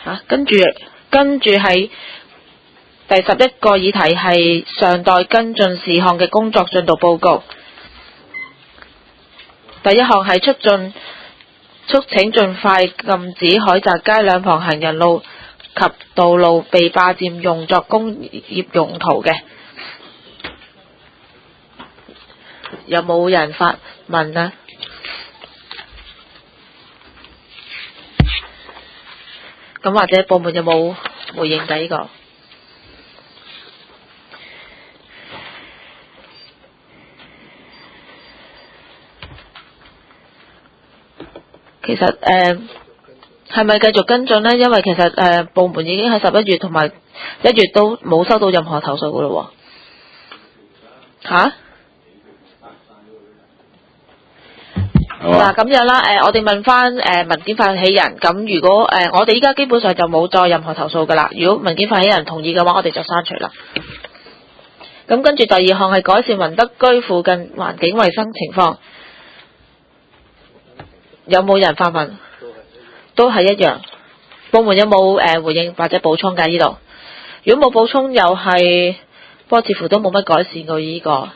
跟住係第11個議題係尚待跟進事項嘅工作進度報告。第一項係促請盡快禁止海澤街兩旁行人路及道路被霸佔用作工業用途嘅。有冇人發問啊？咁或者部門有冇回應㗎呢個？其實係咪繼續跟進呢？因為其實部門已經喺11月同埋1月都冇收到任何投訴㗎咯喎。嗱咁樣啦，我哋問翻文件發起人，咁如果我哋依家基本上就冇再任何投訴㗎啦。如果文件發起人同意嘅話，我哋就刪除啦。咁跟住第二項係改善雲德居附近環境衛生情況，有冇人發問？都係一樣。部門有冇回應或者補充㗎？呢度如果冇補充，又係不過似乎都冇乜改善過呢個。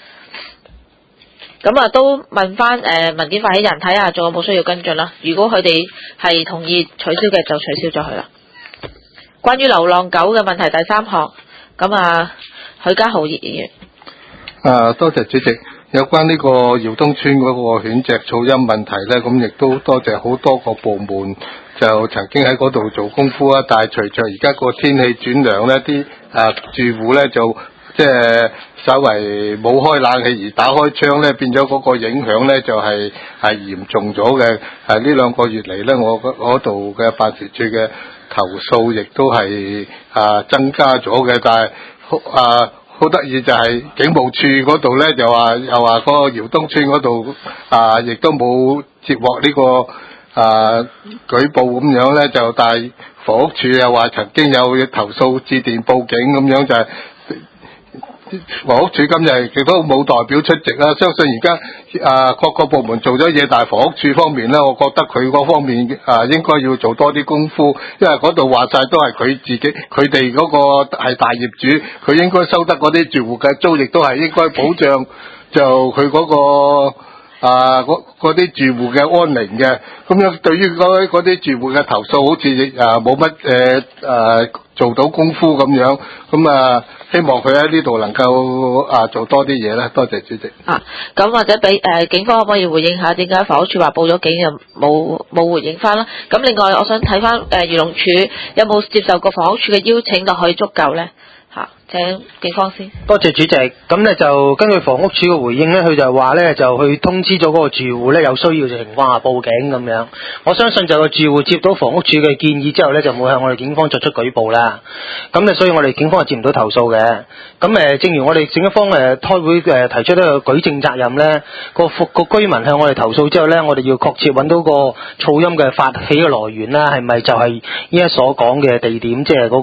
咁都問翻文件發起人睇下仲有冇需要跟進啦。如果佢哋係同意取消嘅，就取消咗佢啦。關於流浪狗嘅問題第3項，咁許家豪議員。 多謝主席。有關呢個耀東村嗰個犬隻噪音問題呢，咁亦都多謝好多個部門就曾經喺嗰度做功夫啊。但係隨着而家個天氣轉涼呢，啲住戶呢就即係稍為冇開冷氣而打開窗呢，變咗嗰個影響呢就係嚴重咗嘅。呢2個月嚟呢，我嗰度嘅辦事處嘅投訴亦都係增加咗嘅，但係好得意就係警務處嗰度呢，又話嗰個耀東村嗰度亦都冇接獲呢個舉報咁樣呢，就但係房屋處又話曾經有投訴致電報警咁樣，就係房屋處今日亦都冇代表出席啦。相信而家各個部門做咗嘢，但係房屋處方面呢，我覺得佢嗰方面應該要做多啲功夫，因為嗰度話晒都係佢自己，佢哋嗰個係大業主，佢應該收得嗰啲住戶嘅租，亦都係應該保障就佢嗰個嗰啲住戶嘅安寧嘅。咁樣對於嗰啲住戶嘅投訴，好似冇乜做到功夫咁樣。咁希望佢喺呢度能夠做多啲嘢啦。多謝主席。 咁或者俾警方可唔可以回應下點解房屋處話報咗警又冇回應翻啦？咁另外我想睇翻漁農處有冇接受過房屋處嘅邀請，就可以足夠呢？請警方先。 多謝主席。咁呢就根據房屋處嘅回應呢，佢就話呢就去通知咗嗰個住戶呢，有需要嘅情況下報警咁樣。我相信就個住戶接到房屋處嘅建議之後呢，就冇向我哋警方作出舉報啦。咁所以我哋警方係接唔到投訴嘅。咁正如我哋警方開會提出呢個舉證責任呢，個居民向我哋投訴之後呢，我哋要確切揾到個噪音嘅發起嘅來源啦，係咪就係依家所講嘅地點，即係嗰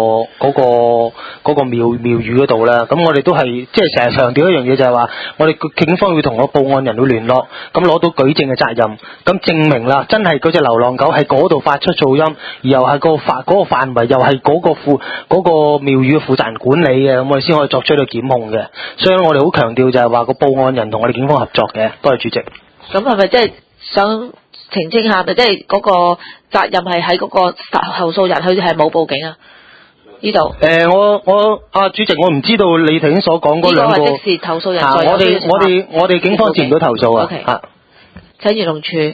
個廟宇嗰度啦。咁我哋都係即係成日強調一樣嘢，就係話我哋警方會同個報案人會聯絡，咁攞到舉證嘅責任，咁證明啦，真係嗰隻流浪狗喺嗰度發出噪音，而又係嗰個範圍又係嗰個廟宇嘅負責人管理嘅，咁我哋先可以作出呢個檢控嘅。所以我哋好強調就係話個報案人同我哋警方合作嘅。多謝主席。 咁係咪即係想澄清下，咪即係嗰個責任係喺嗰個投訴人，佢係冇報警啊？呢度我主席，我唔知道你頭先所講嗰兩個。 呢個係即時投訴人。 我哋警方接唔到投訴啊。 Okay. 請漁農處。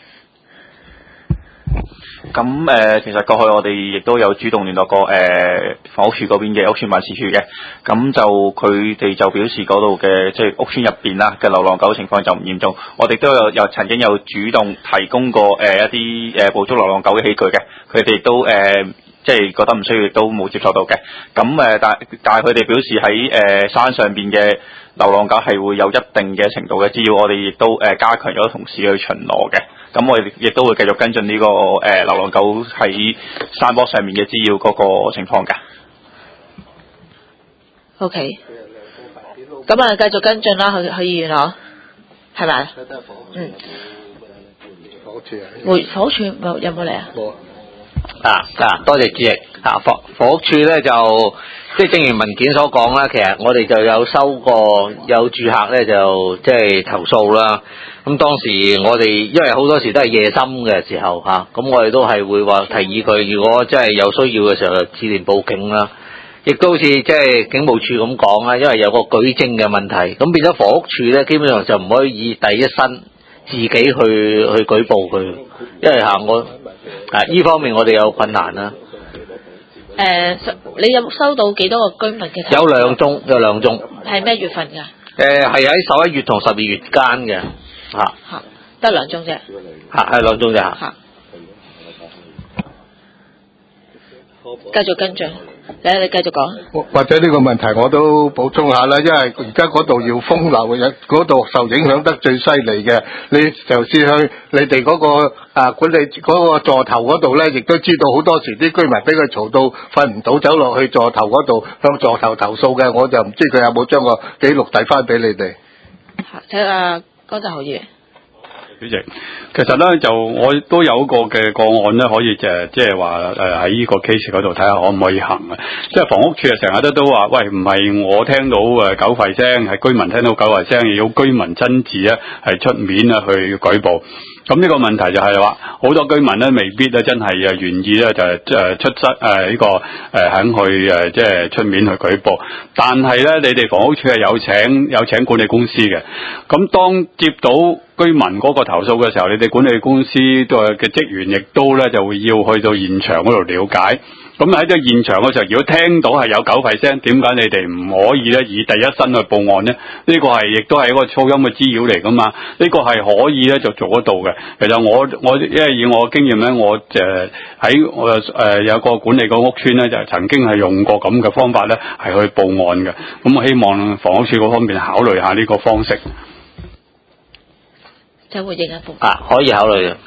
咁其實過去我哋亦都有主動聯絡過房屋署嗰邊嘅屋邨辦事處嘅，咁就佢哋就表示嗰度嘅即係屋邨入邊啦嘅流浪狗情況就唔嚴重，我哋都有曾經有主動提供過一啲捕捉流浪狗嘅器具嘅，佢哋都即係覺得唔需要，亦都冇接受到嘅。咁但係佢哋表示喺山上邊嘅流浪狗係會有一定嘅程度嘅滋擾，我哋亦都加強咗同事去巡邏嘅。咁我哋亦都會繼續跟進呢個流浪狗喺山坡上面嘅滋擾嗰個情況㗎。 OK。咁繼續跟進啦，許議員嗬，係咪？嗯。房屋處有冇嚟啊？冇。 多謝主席。房屋處咧就即係正如文件所講啦，其實我哋就有收過有住客咧就即係投訴啦。咁當時我哋因為好多時都係夜深嘅時候咁我哋都係會話提議佢，如果真係有需要嘅時候就致電報警啦。亦都好似即係警務處咁講啦，因為有個舉證嘅問題，咁變咗房屋處咧基本上就唔可以以第一身自己去舉報佢，因為我呢方面我哋有困難啦。 你有收到幾多個居民嘅？ 有兩宗。 係咩月份㗎？ 係喺11月同12月間嘅。 得兩宗啫。 係兩宗啫。 繼續跟進。你繼續講。 或者呢個問題我都補充下啦，因為而家嗰度要封樓嘅，嗰度受影響得最犀利嘅。你就先去你哋嗰個管理嗰個座頭嗰度咧，亦都知道好多時啲居民俾佢嘈到瞓唔到，走落去座頭嗰度向座頭投訴嘅，我就唔知佢有冇將個記錄遞翻俾你哋。 睇下江澤豪議員。 主席，其實咧就我都有個嘅個案咧，可以即係話喺呢個 case 嗰度睇下可唔可以行啊？即係房屋處成日都話，喂，唔係我聽到狗吠聲，係居民聽到狗吠聲，要居民親自咧係出面去舉報。咁呢個問題就係話，好多居民咧未必咧真係願意咧就出質呢個肯去即係出面去舉報，但係咧你哋房屋處係有請管理公司嘅，咁當接到居民嗰個投訴嘅時候，你哋管理公司嘅職員亦都咧就會要去到現場嗰度了解。咁喺個現場嘅時候，如果聽到係有狗吠聲，點解你哋唔可以咧以第一身去報案呢？呢個係亦都係一個噪音嘅滋擾嚟噶嘛？呢個係可以咧就做得到嘅。其實我因為以我嘅經驗咧，我喺有個管理個屋邨咧，就曾經係用過咁嘅方法咧，係去報案嘅。咁我希望房屋署嗰方面考慮下呢個方式。 就回應一部可以考慮嘅。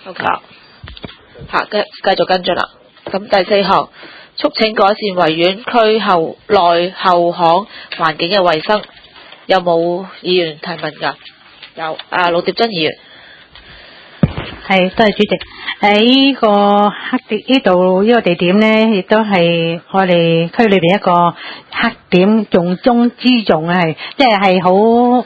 繼續跟進啦。咁第4項，促請改善維園區內後巷環境嘅衛生，有冇議員提問㗎？有，盧蝶珍議員。 係，多謝主席。呢個呢度呢個地點呢，亦都係我哋區裏邊一個黑點，重中之重啊，即係好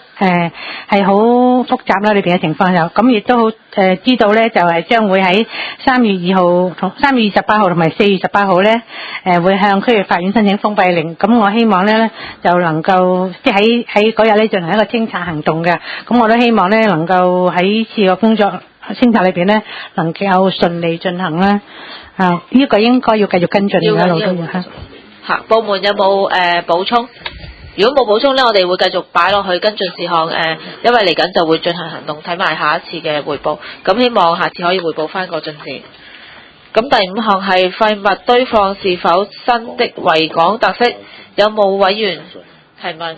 複雜啦，裏邊嘅情況就咁，亦都好知道呢，就係將會喺3月2號同3月28號同埋4月18號呢，會向區域法院申請封閉令。咁我希望呢，就能夠即係喺嗰日呢進行一個清拆行動嘅。咁我都希望呢，能夠喺呢次個工作清拆裏邊呢，能夠順利進行啦。呢個應該要繼續跟進嘅，老都要部門有冇補充？如果冇補充呢，我哋會繼續擺落去跟進事項。因為嚟緊就會進行行動，睇埋下一次嘅彙報。咁希望下次可以彙報翻個進展。咁第5項係廢物堆放是否新的維港特色？有冇委員提問？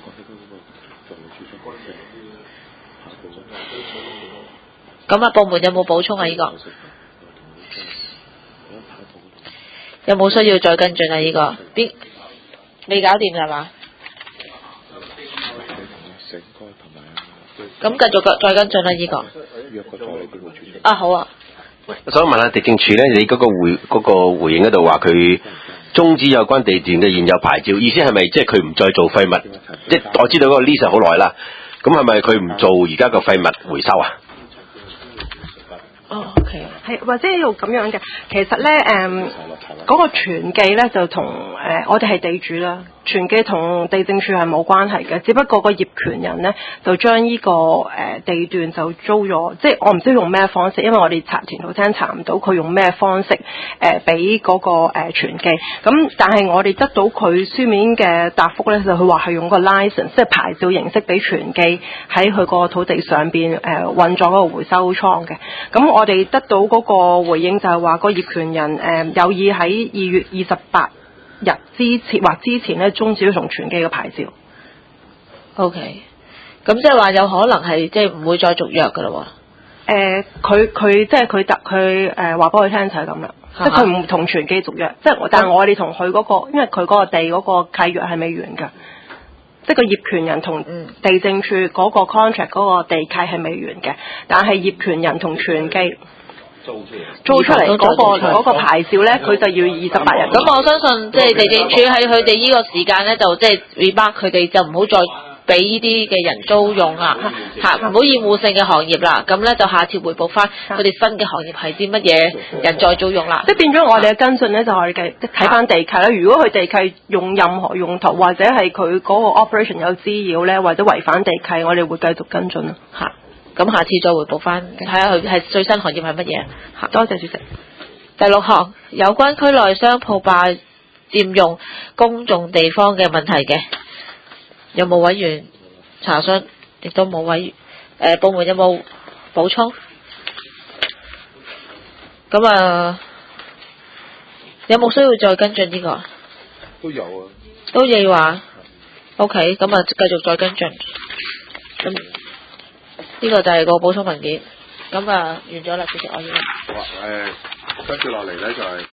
咁部門有冇補充啊？呢個有冇需要再跟進啊？呢個未搞掂係嘛？咁繼續再跟進啦，呢個好啊。 我想問下地政處咧，你嗰個回應嗰度話佢終止有關地段嘅現有牌照，意思係咪即係佢唔再做廢物？即係我知道嗰個 lease 好耐啦，咁係咪佢唔做而家個廢物回收啊？ OK， 係或者要咁樣嘅，其實咧嗰個傳記咧就同我哋係地主啦，傳記同地政處係冇關係嘅，只不過個業權人咧就將呢個地段就租咗，即係我唔知用咩方式，因為我哋查田土廳查唔到佢用咩方式俾嗰個傳記，咁但係我哋得到佢書面嘅答覆咧，就佢話係用個 license 即係牌照形式俾傳記喺佢個土地上邊運作嗰個回收倉嘅，咁我哋得到嗰個回應就係話個業權人有意喺2月28日之前咧終止咗同傳記嘅牌照。 OK， 咁即係話有可能係即係唔會再續約噶啦喎。 佢即係佢話俾佢聽就係咁啦，即係佢唔同傳記續約，即係但係我哋同佢嗰個，因為佢嗰個地嗰個契約係未完㗎，即係個業權人同地政處嗰個 contract 嗰個地契係未完嘅，但係業權人同傳記租出嚟嗰個牌照咧，佢就要28日。 咁我相信即係地政署喺佢哋呢個時間咧，就即係 remark 佢哋就唔好再俾呢啲嘅人租用啦，嚇唔好厭惡性嘅行業啦。咁咧就下次回報翻佢哋新嘅行業係啲乜嘢人再租用啦。 即係變咗我哋嘅跟進咧，就係睇翻地契啦。如果佢地契用任何用途，或者係佢嗰個 operation 有滋擾咧，或者違反地契，我哋會繼續跟進咯。 嚇，咁下次再回報翻，睇下佢係最新行業係乜嘢。嚇， 多謝主席。 第6項，有關區內商鋪霸佔用公眾地方嘅問題嘅，有冇委員查詢？亦都冇委員部門有冇補充？咁有冇需要再跟進呢個？ 都有啊。 都要話 OK， 咁繼續再跟進。咁呢個就係個補充文件。咁完咗啦，主席，我要。 好啊，跟住落嚟咧就係。